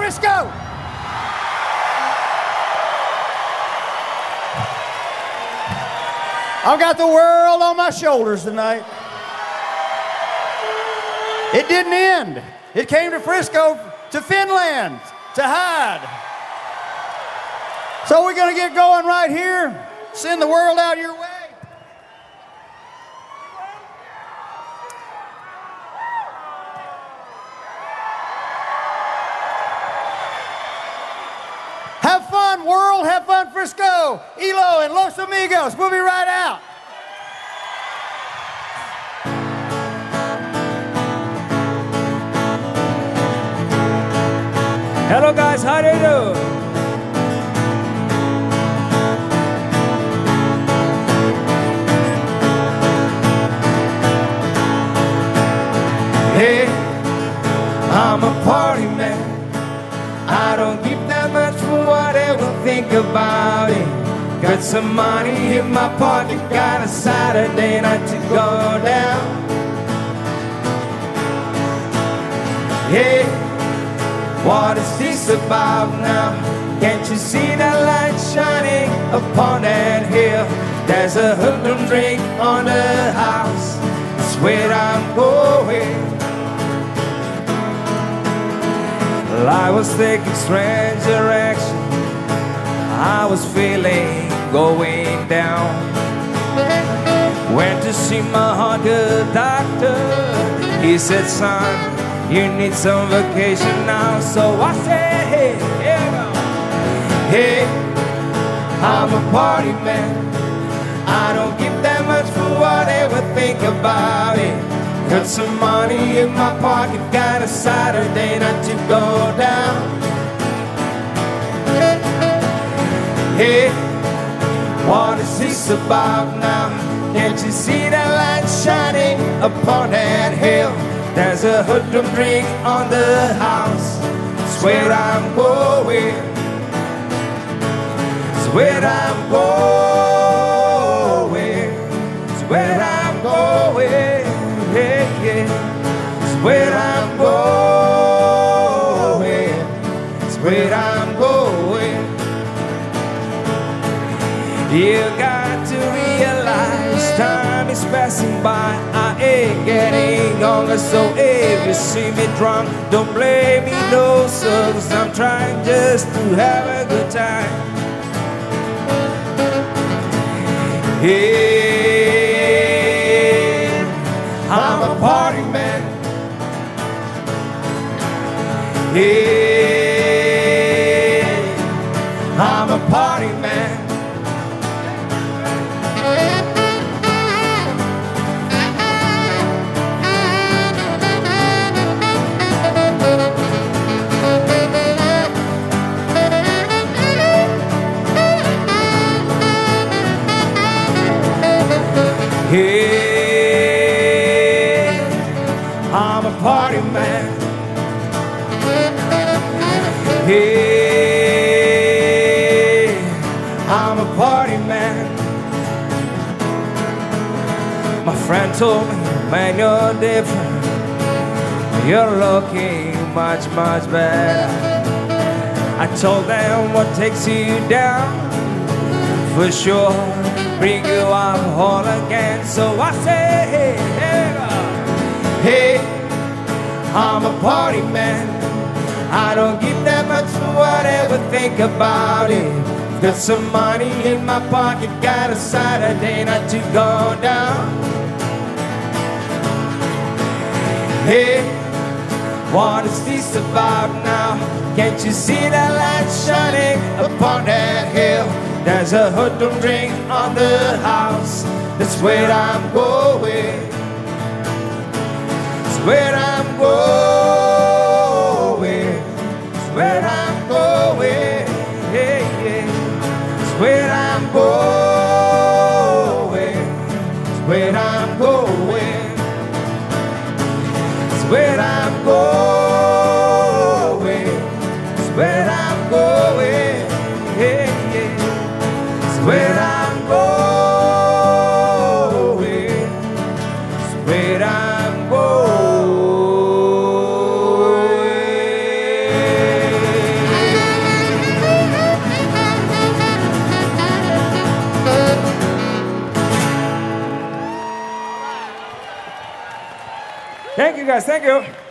Frisco. I've got the world on my shoulders tonight. It didn't end. It came to Frisco, to Finland, to hide. So we're going to get going right here. Send the world out your way. Have fun, world. Have fun, Frisco. Elo and Los Amigos. We'll be right out. Hello guys, how do you do? Hey, I'm a party man. I don't give that much for whatever think about it. Got some money in my pocket, got a Saturday night to go down. Hey, what is this about now? Can't you see that light shining upon that hill? There's a hoodlum drink on the house. It's where I'm going. Well, I was taking strange direction. I was feeling going down. Went to see my heart good doctor. He said, son, you need some vacation now. So I said, hey, here we go. Hey, I'm a party man. I don't give that much for whatever think about it. Got some money in my pocket, got a Saturday night to go down. Hey, what is this about now? Can't you see that light shining upon that hill? There's a hoodlum drink on the house. It's where I'm going. It's where I'm going. It's where I'm going. Yeah, yeah. It's where I'm going. It's where I'm going. You got to realize time is passing by. I ain't getting younger, so if you see me drunk, don't blame me, no sir, 'cause I'm trying just to have a good time. Hey, I'm a party man. Hey, I'm a party man. Hey, I'm a party man. Hey, I'm a party man. My friend told me, man, you're different. You're looking much, much better. I told them what takes you down, for sure, bring you up whole again. So I say, hey, hey, hey, I'm a party man. I don't give that much for whatever think about it. Got some money in my pocket, got a Saturday night to go down. Hey, what is this about now? Can't you see that light shining upon that hill? There's a hoodlum drink on the house. That's where I'm going. It's where I'm going. It's where I'm going. Yeah, yeah. It's where I'm going. It's where I'm going. It's where I'm going. It's where I'm going. Yeah, yeah. Where I'm going, it's where I'm going. Thank you guys, thank you.